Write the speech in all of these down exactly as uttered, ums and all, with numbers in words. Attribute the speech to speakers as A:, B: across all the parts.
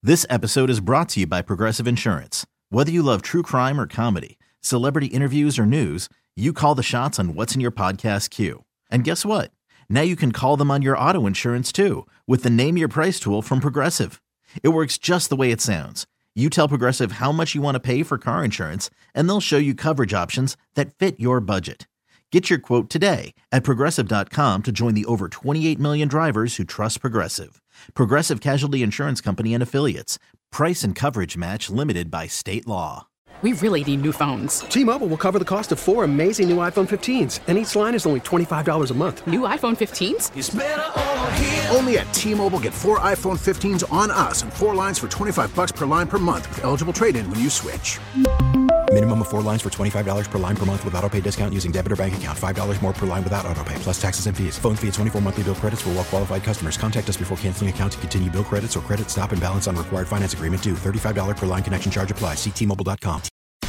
A: This episode is brought to you by Progressive Insurance. Whether you love true crime or comedy, celebrity interviews or news, you call the shots on what's in your podcast queue. And guess what? Now you can call them on your auto insurance too with the Name Your Price tool from Progressive. It works just the way it sounds. You tell Progressive how much you want to pay for car insurance, and they'll show you coverage options that fit your budget. Get your quote today at Progressive dot com to join the over twenty-eight million drivers who trust Progressive. Progressive Casualty Insurance Company and Affiliates. Price and coverage match limited by state law.
B: We really need new phones.
C: T-Mobile will cover the cost of four amazing new iPhone fifteens, and each line is only twenty-five dollars a month.
B: New iPhone fifteens?
D: It's better over here.
E: Only at T-Mobile, get four iPhone fifteens on us and four lines for twenty-five bucks per line per month with eligible trade-in when you switch.
F: Minimum of four lines for twenty-five dollars per line per month with autopay discount using debit or bank account. five dollars more per line without autopay, plus taxes and fees. Phone fee at twenty-four monthly bill credits for well-qualified customers. Contact us before canceling account to continue bill credits or credit stop and balance on required finance agreement due. thirty-five dollars per line connection charge applies. See T Mobile dot com.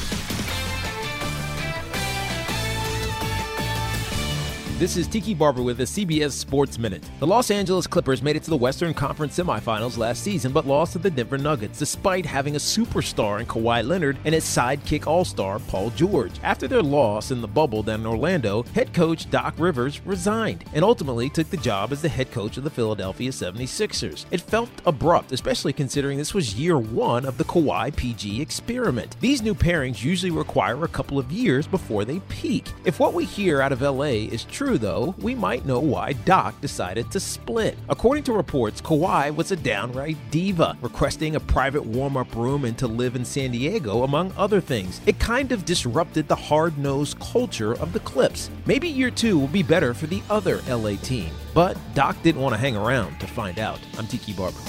G: This is Tiki Barber with the C B S Sports Minute. The Los Angeles Clippers made it to the Western Conference semifinals last season, but lost to the Denver Nuggets, despite having a superstar in Kawhi Leonard and his sidekick all-star Paul George. After their loss in the bubble down in Orlando, head coach Doc Rivers resigned and ultimately took the job as the head coach of the Philadelphia seventy-sixers. It felt abrupt, especially considering this was year one of the Kawhi P G experiment. These new pairings usually require a couple of years before they peak. If what we hear out of L A is true, though, we might know why Doc decided to split. According to reports, Kawhi was a downright diva, requesting a private warm-up room and to live in San Diego, among other things. It kind of disrupted the hard-nosed culture of the Clips. Maybe year two will be better for the other L A team, but Doc didn't want to hang around to find out. I'm Tiki Barber.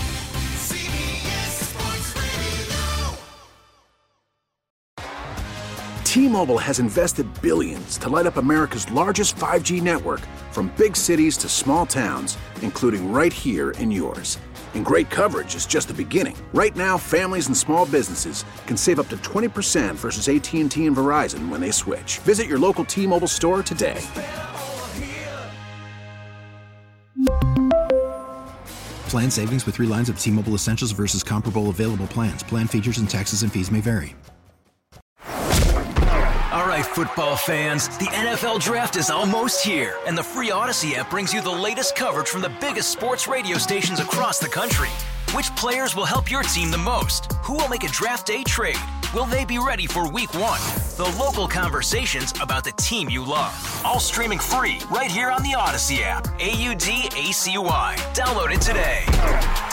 E: T-Mobile has invested billions to light up America's largest five G network, from big cities to small towns, including right here in yours. And great coverage is just the beginning. Right now, families and small businesses can save up to twenty percent versus A T and T and Verizon when they switch. Visit your local T-Mobile store today.
F: Plan savings with three lines of T-Mobile Essentials versus comparable available plans. Plan features and taxes and fees may vary.
D: All right, football fans, the N F L Draft is almost here, and the free Odyssey app brings you the latest coverage from the biggest sports radio stations across the country. Which players will help your team the most? Who will make a draft day trade? Will they be ready for week one? The local conversations about the team you love. All streaming free right here on the Odyssey app. A U D A C Y. Download it today.